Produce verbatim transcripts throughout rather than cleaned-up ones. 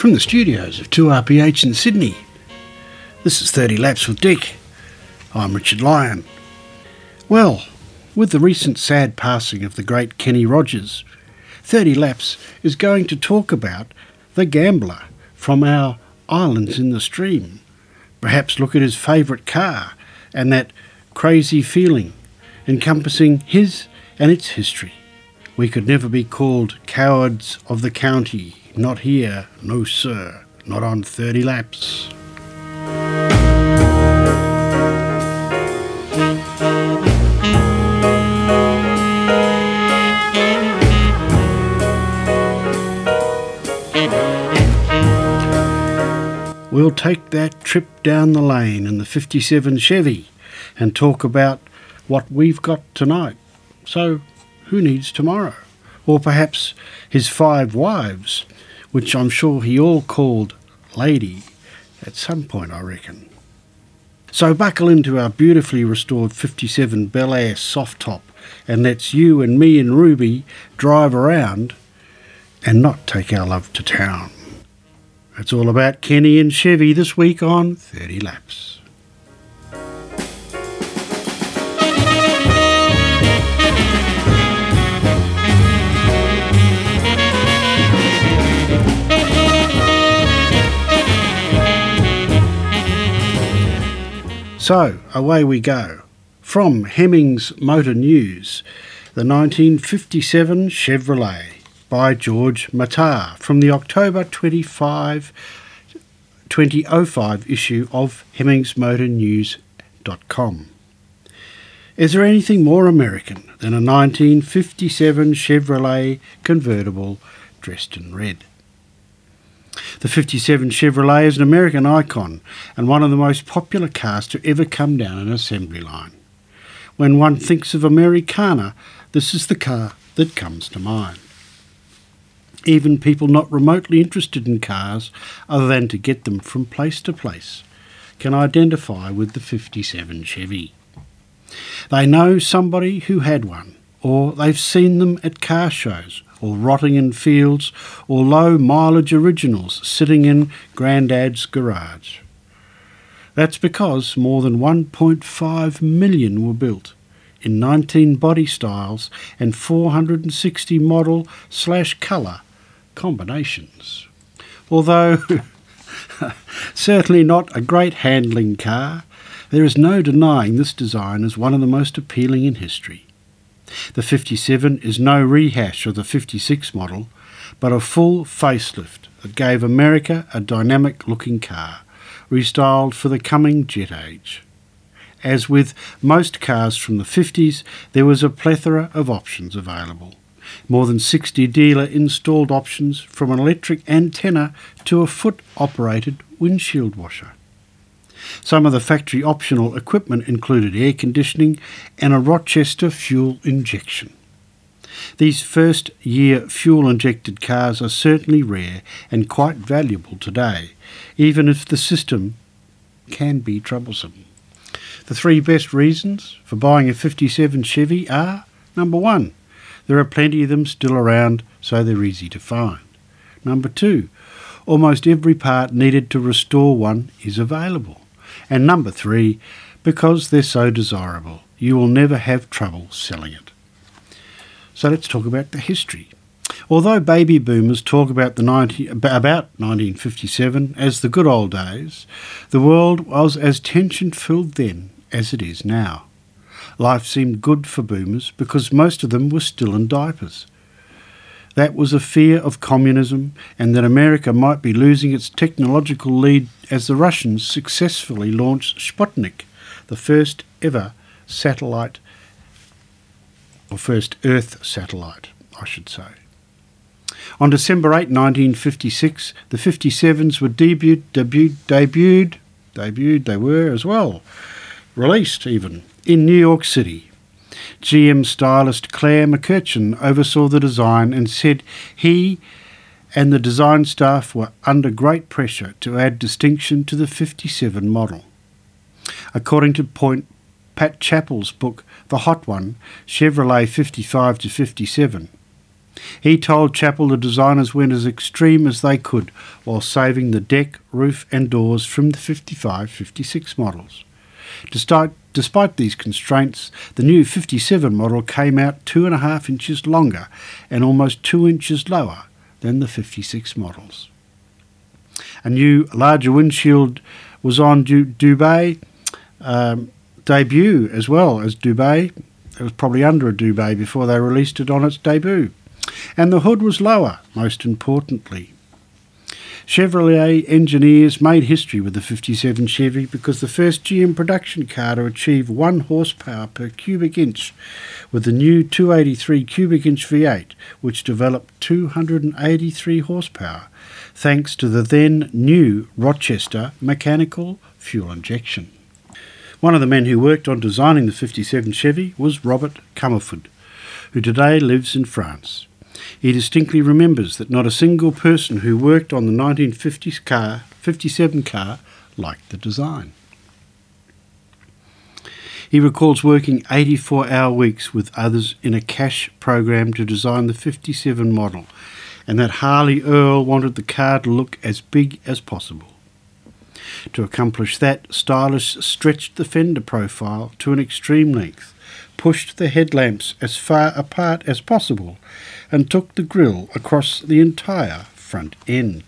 From the studios of two R P H in Sydney, this is thirty Laps with Dick. I'm Richard Lyon. Well, with the recent sad passing of the great Kenny Rogers, thirty Laps is going to talk about the gambler from our islands in the stream. Perhaps look at his favourite car and that crazy feeling encompassing his and its history. We could never be called cowards of the county. Not here, no sir, not on thirty Laps. We'll take that trip down the lane in the fifty-seven Chevy and talk about what we've got tonight. So, who needs tomorrow? Or perhaps his five wives, which I'm sure he all called Lady at some point, I reckon. So buckle into our beautifully restored fifty-seven Bel Air soft top and let's you and me and Ruby drive around and not take our love to town. It's all about Kenny and Chevy this week on thirty Laps. So, away we go. From Hemmings Motor News, the nineteen fifty-seven Chevrolet by George Matar from the October twenty-fifth, twenty oh five issue of Hemmings Motor News dot com. Is there anything more American than a nineteen fifty-seven Chevrolet convertible dressed in red? The fifty-seven Chevrolet is an American icon and one of the most popular cars to ever come down an assembly line. When one thinks of Americana, this is the car that comes to mind. Even people not remotely interested in cars, other than to get them from place to place, can identify with the fifty-seven Chevy. They know somebody who had one, or they've seen them at car shows, or rotting in fields, or low-mileage originals sitting in Grandad's garage. That's because more than one point five million were built in nineteen body styles and four hundred sixty model slash colour combinations. Although certainly not a great handling car, there is no denying this design is one of the most appealing in history. The fifty-seven is no rehash of the fifty-six model, but a full facelift that gave America a dynamic-looking car, restyled for the coming jet age. As with most cars from the fifties, there was a plethora of options available. More than sixty dealer-installed options, from an electric antenna to a foot-operated windshield washer. Some of the factory optional equipment included air conditioning and a Rochester fuel injection. These first-year fuel-injected cars are certainly rare and quite valuable today, even if the system can be troublesome. The three best reasons for buying a fifty-seven Chevy are: number one, there are plenty of them still around, so they're easy to find. Number two, almost every part needed to restore one is available. And number three, because they're so desirable, you will never have trouble selling it. So let's talk about the history. Although baby boomers talk about the ninety, about nineteen fifty-seven as the good old days, the world was as tension-filled then as it is now. Life seemed good for boomers because most of them were still in diapers. That was a fear of communism and that America might be losing its technological lead as the Russians successfully launched Sputnik, the first ever satellite, or first Earth satellite, I should say. On December eighth, nineteen fifty-six, the fifty-sevens were debuted, debuted, debuted, debuted, they were as well, released even, in New York City. G M stylist Claire McCutcheon oversaw the design and said he and the design staff were under great pressure to add distinction to the fifty-seven model. According to Point Pat Chappell's book, The Hot One, Chevrolet fifty-five to fifty-seven, He told Chappell the designers went as extreme as they could while saving the deck, roof and doors from the fifty-five fifty-six models. Despite, despite these constraints, the new fifty-seven model came out two and a half inches longer and almost two inches lower than the fifty-six models. A new, larger windshield was on du- Dubé um, debut as well as Dubé. It was probably under a Dubé before they released it on its debut. And the hood was lower, most importantly. Chevrolet engineers made history with the fifty-seven Chevy because the first G M production car to achieve one horsepower per cubic inch with the new two eighty-three cubic inch V eight, which developed two hundred eighty-three horsepower, thanks to the then new Rochester mechanical fuel injection. One of the men who worked on designing the fifty-seven Chevy was Robert Comerford, who today lives in France. He distinctly remembers that not a single person who worked on the nineteen fifties car, fifty-seven car liked the design. He recalls working eighty-four hour weeks with others in a cash program to design the fifty-seven model, and that Harley Earl wanted the car to look as big as possible. To accomplish that, stylists stretched the fender profile to an extreme length, pushed the headlamps as far apart as possible, and took the grille across the entire front end.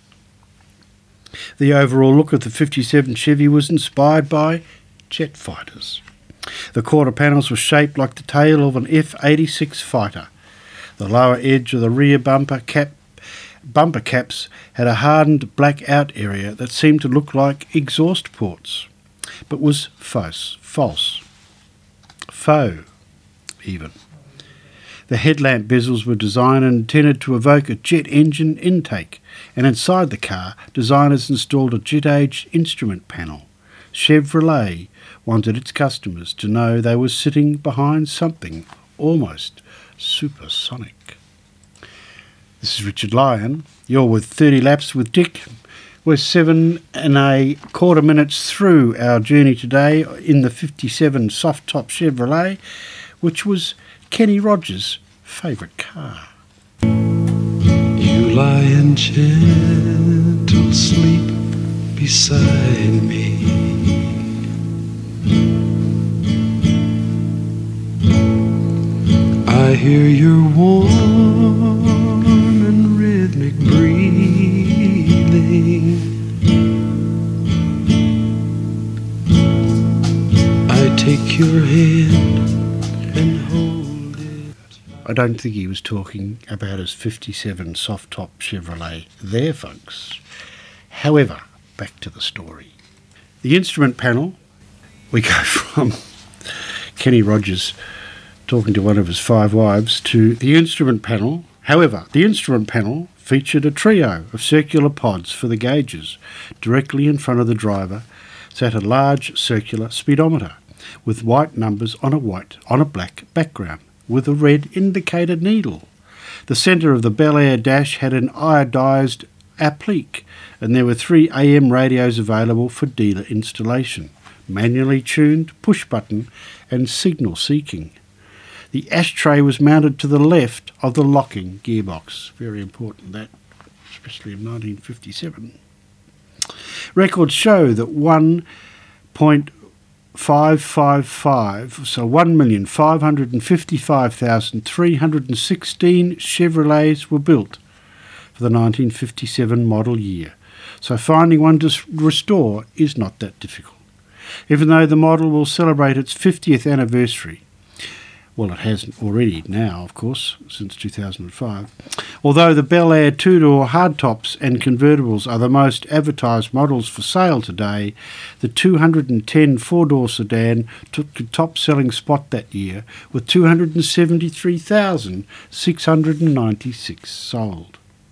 The overall look of the fifty-seven Chevy was inspired by jet fighters. The quarter panels were shaped like the tail of an F eighty-six fighter. The lower edge of the rear bumper cap bumper caps had a hardened black out area that seemed to look like exhaust ports, but was false, false, faux even. The headlamp bezels were designed and intended to evoke a jet engine intake, and inside the car, designers installed a jet-age instrument panel. Chevrolet wanted its customers to know they were sitting behind something almost supersonic. This is Richard Lyon. You're with thirty Laps with Dick. We're seven and a quarter minutes through our journey today in the fifty-seven soft-top Chevrolet, which was Kenny Rogers' favourite car. You lie in gentle sleep beside me. I hear your warm and rhythmic breathing. I take your hand and hold it. I don't think he was talking about his fifty-seven soft-top Chevrolet there, folks. However, back to the story. The instrument panel, we go from Kenny Rogers talking to one of his five wives to the instrument panel. However, the instrument panel featured a trio of circular pods for the gauges. Directly in front of the driver sat a large circular speedometer with white numbers on a white on a black background with a red indicator needle. The centre of the Bel Air dash had an iodised applique, and there were three A M radios available for dealer installation, manually tuned, push button and signal seeking. The ashtray was mounted to the left of the locking gearbox. Very important, that, especially in nineteen fifty-seven. Records show that one point five five five, so one million five hundred fifty-five thousand three hundred sixteen Chevrolets were built for the nineteen fifty-seven model year. So finding one to restore is not that difficult. Even though the model will celebrate its fiftieth anniversary, well, it hasn't already now, of course, since two thousand five. Although the Bel Air two-door hardtops and convertibles are the most advertised models for sale today, the two hundred ten four-door sedan took the top-selling spot that year with two hundred seventy-three thousand six hundred ninety-six sold.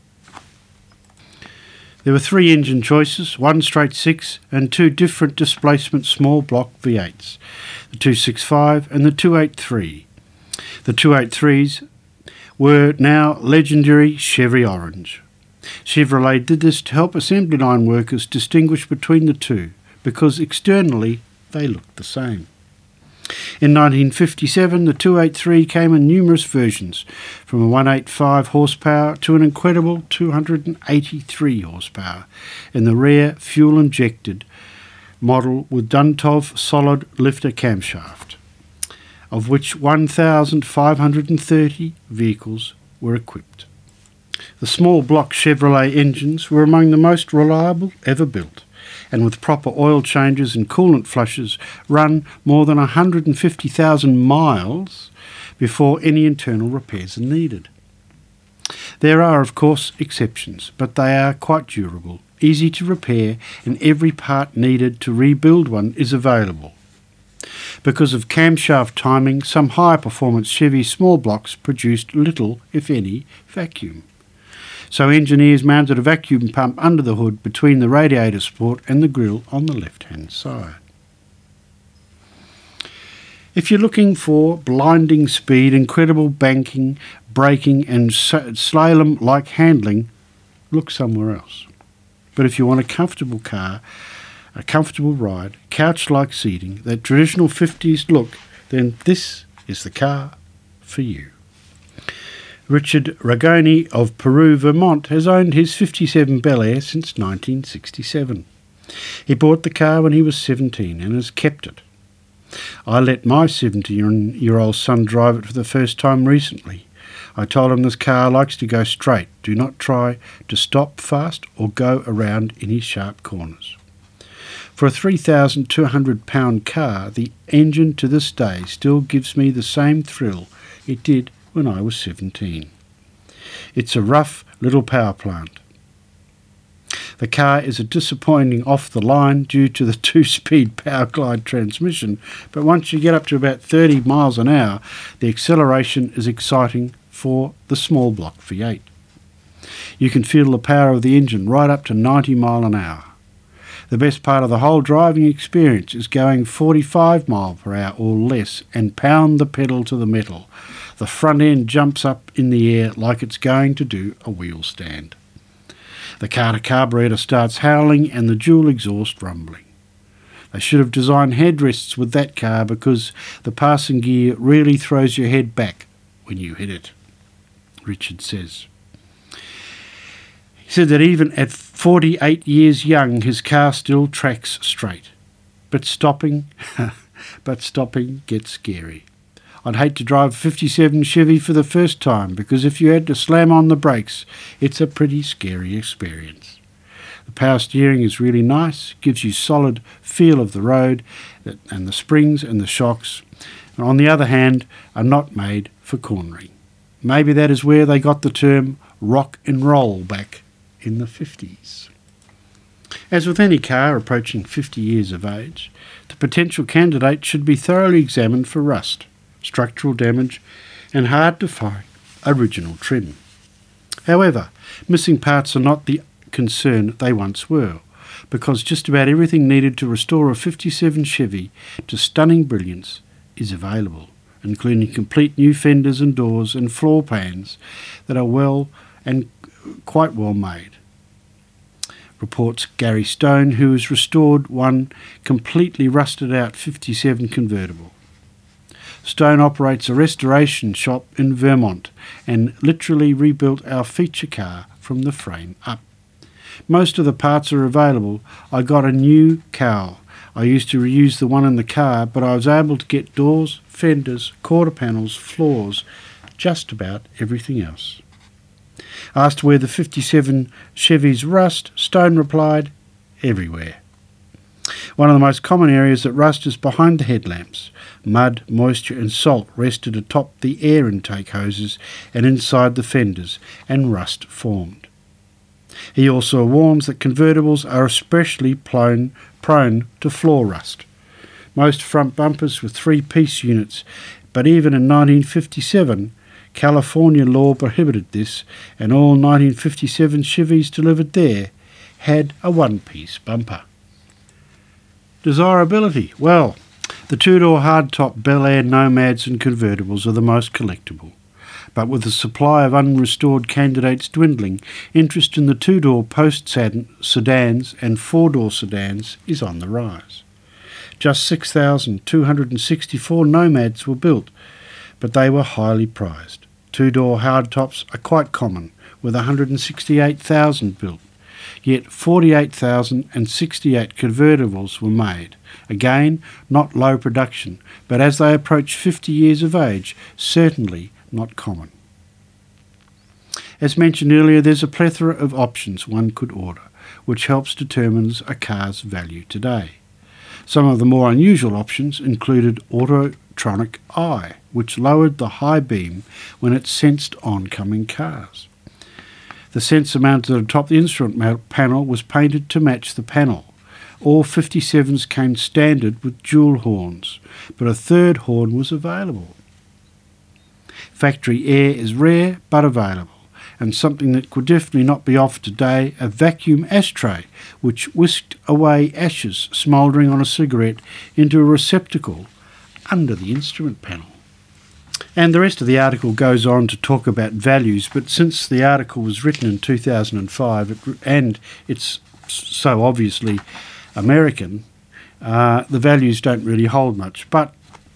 There were three engine choices, one straight six and two different displacement small block V eights, the two sixty-five and the two eighty-three. The two eighty-threes were now legendary Chevy Orange. Chevrolet did this to help assembly line workers distinguish between the two, because externally they looked the same. In nineteen fifty-seven, the two eighty-three came in numerous versions, from a one hundred eighty-five horsepower to an incredible two hundred eighty-three horsepower in the rear fuel-injected model with Duntov solid lifter camshaft, of which one thousand five hundred thirty vehicles were equipped. The small block Chevrolet engines were among the most reliable ever built, and with proper oil changes and coolant flushes run more than one hundred fifty thousand miles before any internal repairs are needed. There are, of course, exceptions, but they are quite durable, easy to repair, and every part needed to rebuild one is available. Because of camshaft timing, some high-performance Chevy small blocks produced little, if any, vacuum. So engineers mounted a vacuum pump under the hood between the radiator support and the grille on the left-hand side. If you're looking for blinding speed, incredible banking, braking and slalom-like handling, look somewhere else. But if you want a comfortable car, a comfortable ride, couch-like seating, that traditional fifties look, then this is the car for you. Richard Ragoni of Peru, Vermont, has owned his fifty-seven Bel Air since nineteen sixty-seven. He bought the car when he was seventeen and has kept it. I let my seventy-year-old son drive it for the first time recently. I told him this car likes to go straight. Do not try to stop fast or go around any sharp corners. For a three thousand two hundred pound car, the engine to this day still gives me the same thrill it did when I was seventeen. It's a rough little power plant. The car is a disappointing off the line due to the two-speed power glide transmission, but once you get up to about thirty miles an hour, the acceleration is exciting for the small block V eight. You can feel the power of the engine right up to ninety miles an hour. The best part of the whole driving experience is going forty-five miles per hour or less and pound the pedal to the metal. The front end jumps up in the air like it's going to do a wheel stand. The Carter carburetor starts howling and the dual exhaust rumbling. They should have designed headrests with that car because the passing gear really throws your head back when you hit it, Richard says. He said that even at forty-eight years young, his car still tracks straight. But stopping, but stopping gets scary. I'd hate to drive a fifty-seven Chevy for the first time because if you had to slam on the brakes, it's a pretty scary experience. The power steering is really nice, gives you solid feel of the road, and the springs and the shocks, and on the other hand, are not made for cornering. Maybe that is where they got the term rock and roll back in the fifties. As with any car approaching fifty years of age, the potential candidate should be thoroughly examined for rust, structural damage, and hard-to-find original trim. However, missing parts are not the concern they once were, because just about everything needed to restore a fifty-seven Chevy to stunning brilliance is available, including complete new fenders and doors and floor pans that are well and quite well made. Reports Gary Stone, who has restored one completely rusted out fifty-seven convertible. Stone operates a restoration shop in Vermont and literally rebuilt our feature car from the frame up. Most of the parts are available. I got a new cowl. I used to reuse the one in the car, but I was able to get doors, fenders, quarter panels, floors, just about everything else. Asked where the fifty-seven Chevys rust, Stone replied, everywhere. One of the most common areas that rust is behind the headlamps. Mud, moisture and salt rested atop the air intake hoses and inside the fenders, and rust formed. He also warns that convertibles are especially prone, prone to floor rust. Most front bumpers were three-piece units, but even in nineteen fifty-seven, California law prohibited this, and all nineteen fifty-seven Chevys delivered there had a one-piece bumper. Desirability. Well, the two-door hardtop Bel Air Nomads and convertibles are the most collectible. But with the supply of unrestored candidates dwindling, interest in the two-door post sedans and four-door sedans is on the rise. Just six thousand two hundred sixty-four Nomads were built, but they were highly prized. Two-door hardtops are quite common, with one hundred sixty-eight thousand built, yet forty-eight thousand sixty-eight convertibles were made. Again, not low production, but as they approach fifty years of age, certainly not common. As mentioned earlier, there's a plethora of options one could order, which helps determine a car's value today. Some of the more unusual options included Autotronic Eye, which lowered the high beam when it sensed oncoming cars. The sensor mounted atop the instrument panel was painted to match the panel. All fifty-sevens came standard with dual horns, but a third horn was available. Factory air is rare but available, and something that could definitely not be offered today, a vacuum ashtray, which whisked away ashes smouldering on a cigarette into a receptacle under the instrument panel. And the rest of the article goes on to talk about values, but since the article was written in two thousand five it, and it's so obviously American, uh, the values don't really hold much. But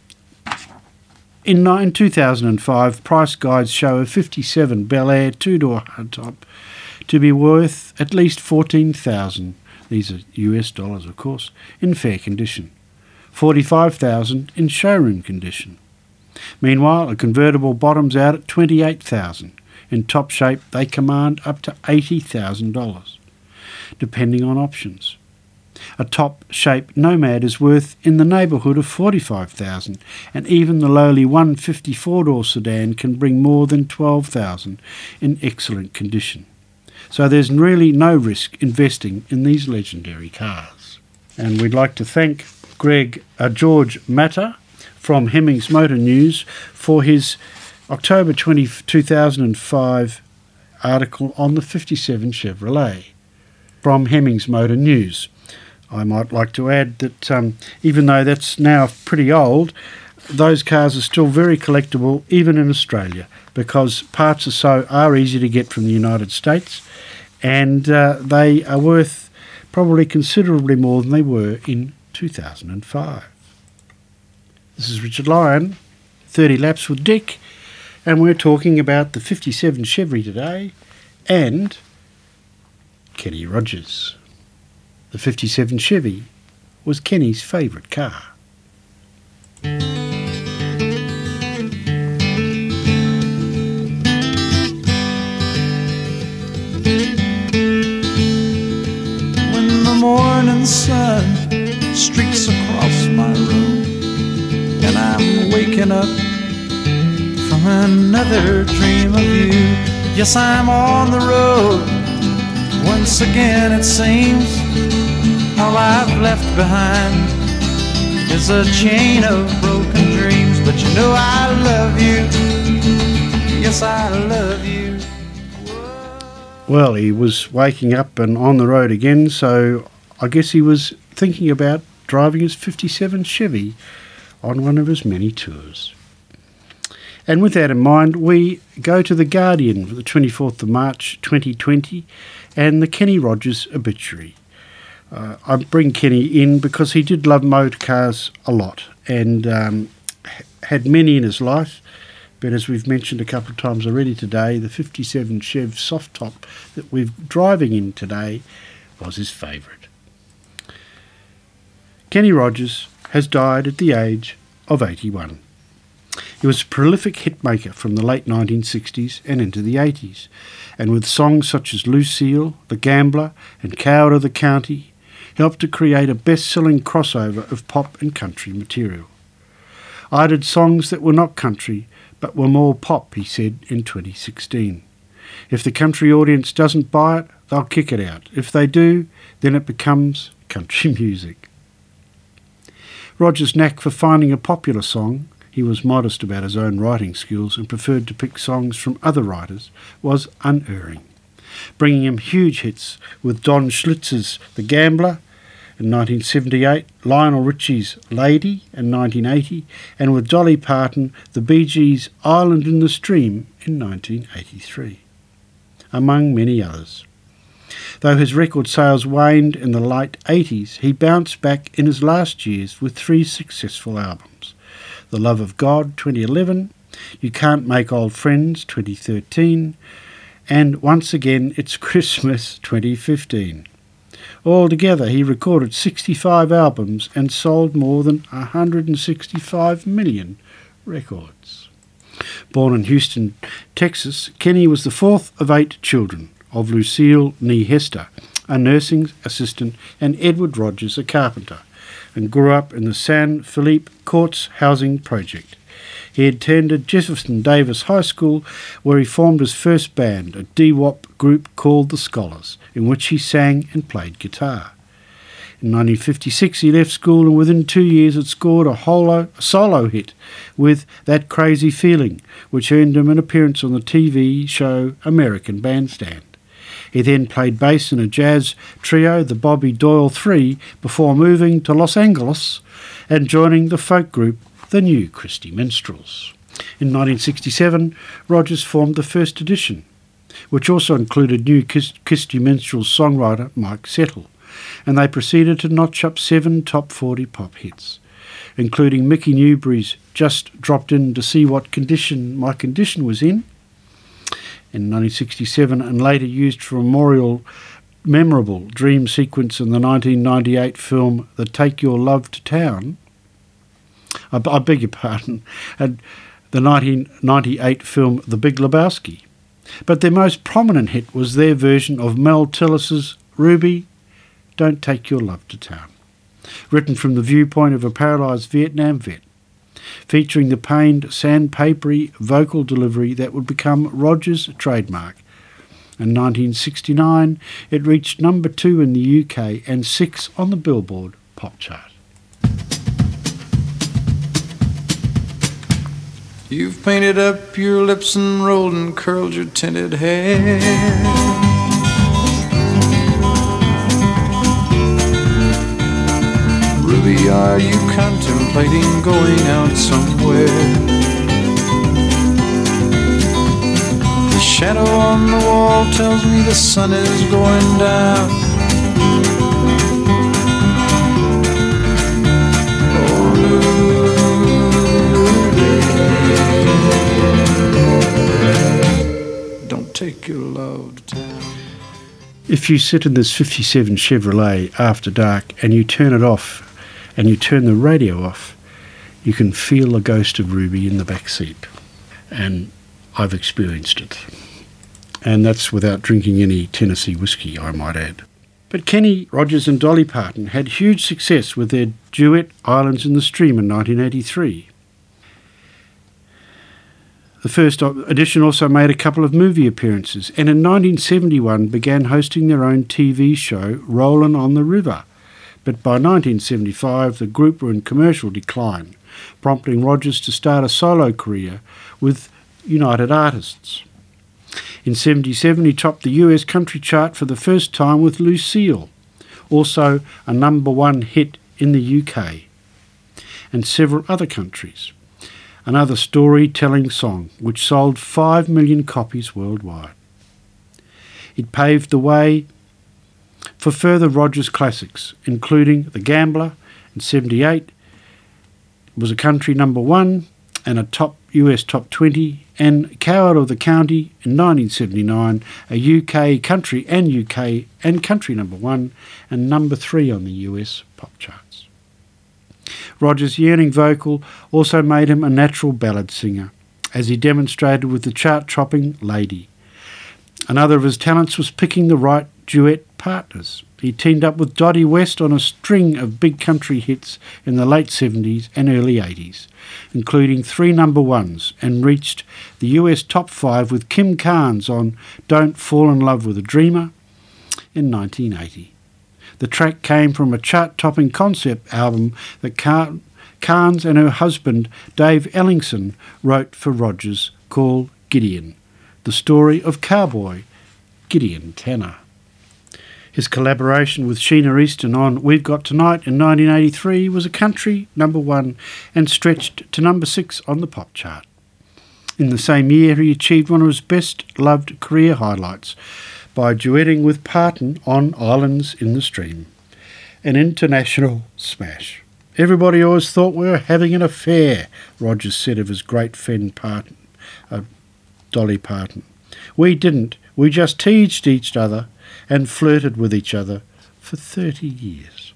in two thousand five, price guides show a fifty-seven Bel Air two-door hardtop to be worth at least fourteen thousand dollars, these are U S dollars of course, in fair condition, forty-five thousand dollars in showroom condition. Meanwhile, a convertible bottoms out at twenty-eight thousand dollars. In top shape, they command up to eighty thousand dollars, depending on options. A top-shape Nomad is worth in the neighbourhood of forty-five thousand dollars, and even the lowly one fifty-four door sedan can bring more than twelve thousand dollars in excellent condition. So there's really no risk investing in these legendary cars. And we'd like to thank Greg uh, George Matter from Hemmings Motor News for his October twentieth, two thousand five article on the fifty-seven Chevrolet from Hemmings Motor News. I might like to add that um, even though that's now pretty old, those cars are still very collectible even in Australia, because parts are so are easy to get from the United States, and uh, they are worth probably considerably more than they were in two thousand five. This is Richard Lyon, thirty Laps with Dick, and we're talking about the fifty-seven Chevy today and Kenny Rogers. The fifty-seven Chevy was Kenny's favourite car. When the morning sun streaks across my room and I'm waking up from another dream of you, yes, I'm on the road once again. It seems all I've left behind is a chain of broken dreams, but you know I love you, yes I love you. Well, he was waking up and on the road again, so I guess he was thinking about driving his fifty-seven Chevy on one of his many tours. And with that in mind, we go to The Guardian for the twenty-fourth of March twenty twenty and the Kenny Rogers obituary. Uh, I bring Kenny in because he did love motor cars a lot and um, had many in his life, but as we've mentioned a couple of times already today, the fifty-seven Chev soft top that we're driving in today was his favourite. Kenny Rogers has died at the age of eighty-one. He was a prolific hitmaker from the late nineteen sixties and into the eighties, and with songs such as Lucille, The Gambler and Coward of the County, helped to create a best-selling crossover of pop and country material. I did songs that were not country, but were more pop, he said in twenty sixteen. If the country audience doesn't buy it, they'll kick it out. If they do, then it becomes country music. Rogers' knack for finding a popular song — he was modest about his own writing skills and preferred to pick songs from other writers — was unerring, bringing him huge hits with Don Schlitz's The Gambler in nineteen seventy-eight, Lionel Richie's Lady in nineteen eighty, and with Dolly Parton, the Bee Gees' Island in the Stream in nineteen eighty-three, among many others. Though his record sales waned in the late eighties, he bounced back in his last years with three successful albums. The Love of God, twenty eleven, You Can't Make Old Friends, twenty thirteen, and Once Again It's Christmas, twenty fifteen. Altogether, he recorded sixty-five albums and sold more than one hundred sixty-five million records. Born in Houston, Texas, Kenny was the fourth of eight children of Lucille Nee Hester, a nursing assistant, and Edward Rogers, a carpenter, and grew up in the San Felipe Courts housing project. He attended Jefferson Davis High School, where he formed his first band, a doo-wop group called The Scholars, in which he sang and played guitar. In nineteen fifty-six, he left school and within two years had scored a, holo, a solo hit with That Crazy Feeling, which earned him an appearance on the T V show American Bandstand. He then played bass in a jazz trio, the Bobby Doyle Three, before moving to Los Angeles and joining the folk group the New Christy Minstrels. In nineteen sixty-seven, Rogers formed the First Edition, which also included New Christy Minstrels songwriter Mike Settle, and they proceeded to notch up seven top forty pop hits, including Mickey Newbury's Just Dropped In to See What Condition My Condition Was In, in nineteen sixty-seven, and later used for a memorial memorable dream sequence in the nineteen ninety-eight film The Take Your Love to Town. I, I beg your pardon, and the nineteen ninety-eight film The Big Lebowski. But their most prominent hit was their version of Mel Tillis's Ruby, Don't Take Your Love to Town, written from the viewpoint of a paralysed Vietnam vet, featuring the pained, sandpapery vocal delivery that would become Rogers' trademark. In nineteen sixty-nine, it reached number two in the U K and six on the Billboard pop chart. You've painted up your lips and rolled and curled your tinted hair. Ruby, are you contemplating going out somewhere? The shadow on the wall tells me the sun is going down. Oh, Ruby, don't take your love to town. If you sit in this fifty-seven Chevrolet after dark and you turn it off and you turn the radio off, you can feel the ghost of Ruby in the back seat. And I've experienced it. And that's without drinking any Tennessee whiskey, I might add. But Kenny Rogers and Dolly Parton had huge success with their duet Islands in the Stream in nineteen eighty-three. The First Edition also made a couple of movie appearances, and in nineteen seventy-one began hosting their own T V show, Rollin' on the River. But by nineteen seventy-five, the group were in commercial decline, prompting Rogers to start a solo career with United Artists. In seventy-seven, he topped the U S country chart for the first time with Lucille, also a number one hit in the U K, and several other countries. Another storytelling song which sold five million copies worldwide. It paved the way for further Rogers classics, including The Gambler in seventy-eight, it was a country number one and a top U S top twenty, and Coward of the County in nineteen seventy-nine, a U K country and U K and country number one and number three on the U S pop charts. Rogers' yearning vocal also made him a natural ballad singer, as he demonstrated with the chart-topping Lady. Another of his talents was picking the right duet partners. He teamed up with Dottie West on a string of big country hits in the late seventies and early eighties, including three number ones, and reached the U S top five with Kim Carnes on Don't Fall in Love with a Dreamer in nineteen eighty. The track came from a chart-topping concept album that Car- Carnes and her husband Dave Ellingson wrote for Rogers called Gideon, the story of cowboy Gideon Tanner. His collaboration with Sheena Easton on We've Got Tonight in nineteen eighty-three was a country number one and stretched to number six on the pop chart. In the same year, he achieved one of his best-loved career highlights by duetting with Parton on Islands in the Stream. An international smash. Everybody always thought we were having an affair, Rogers said of his great friend Parton, uh, Dolly Parton. We didn't. We just teased each other and flirted with each other for thirty years.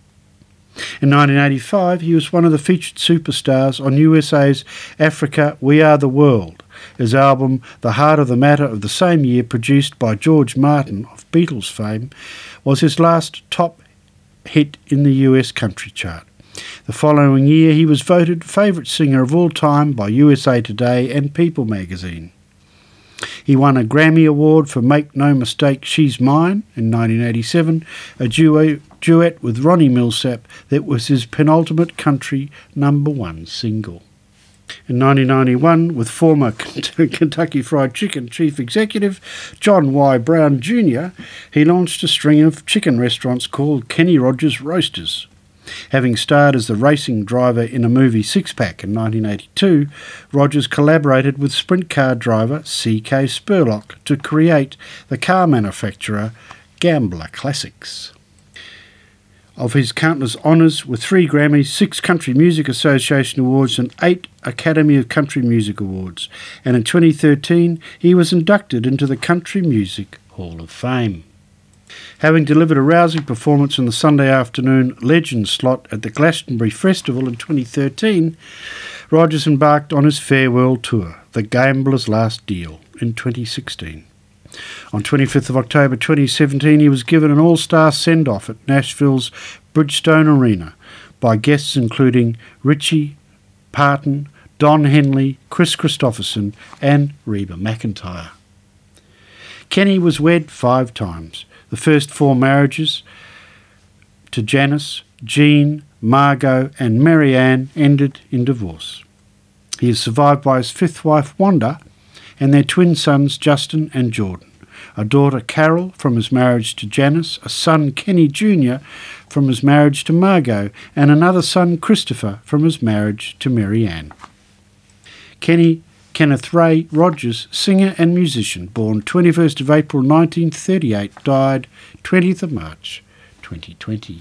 In nineteen eighty-five, he was one of the featured superstars on U S A's Africa We Are the World. His album The Heart of the Matter of the same year, produced by George Martin of Beatles fame, was his last top hit in the U S country chart. The following year, he was voted favourite singer of all time by U S A Today and People magazine. He won a Grammy Award for Make No Mistake, She's Mine in nineteen eighty-seven, a duo, duet with Ronnie Milsap that was his penultimate country number one single. In nineteen ninety-one, with former Kentucky Fried Chicken chief executive John Y. Brown Junior, he launched a string of chicken restaurants called Kenny Rogers Roasters. Having starred as the racing driver in a movie Six Pack in nineteen eighty-two, Rogers collaborated with sprint car driver C K Spurlock to create the car manufacturer Gambler Classics. Of his countless honours were three Grammys, six Country Music Association Awards and eight Academy of Country Music Awards, and in twenty thirteen he was inducted into the Country Music Hall of Fame. Having delivered a rousing performance in the Sunday afternoon Legends slot at the Glastonbury Festival in twenty thirteen, Rogers embarked on his farewell tour, The Gambler's Last Deal, in twenty sixteen. On twenty-fifth of October twenty seventeen, he was given an all-star send-off at Nashville's Bridgestone Arena by guests including Richie, Parton, Don Henley, Chris Christopherson and Reba McEntire. Kenny was wed five times. The first four marriages to Janice, Jean, Margot and Marianne ended in divorce. He is survived by his fifth wife Wanda and their twin sons Justin and Jordan, a daughter Carol from his marriage to Janice, a son Kenny Junior from his marriage to Margot and another son Christopher from his marriage to Marianne. Kenny Kenneth Ray Rogers, singer and musician, born twenty-first of April nineteen thirty-eight, died twentieth of March twenty twenty.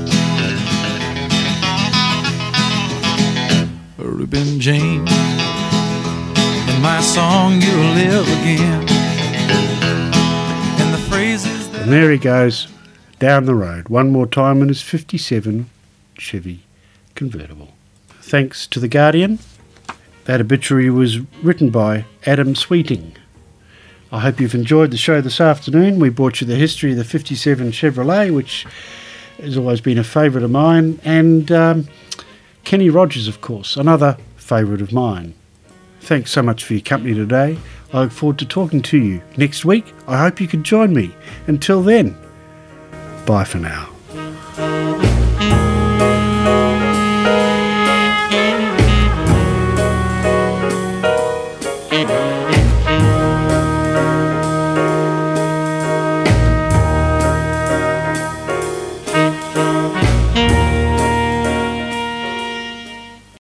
Reuben James, in my song you'll live again. And the phrases that and there he goes, down the road, one more time in his fifty-seven Chevy convertible. Thanks to The Guardian. That obituary was written by Adam Sweeting. I hope you've enjoyed the show this afternoon. We brought you the history of the fifty-seven Chevrolet, which has always been a favourite of mine, and um, Kenny Rogers, of course, another favourite of mine. Thanks so much for your company today. I look forward to talking to you next week. I hope you can join me. Until then, bye for now.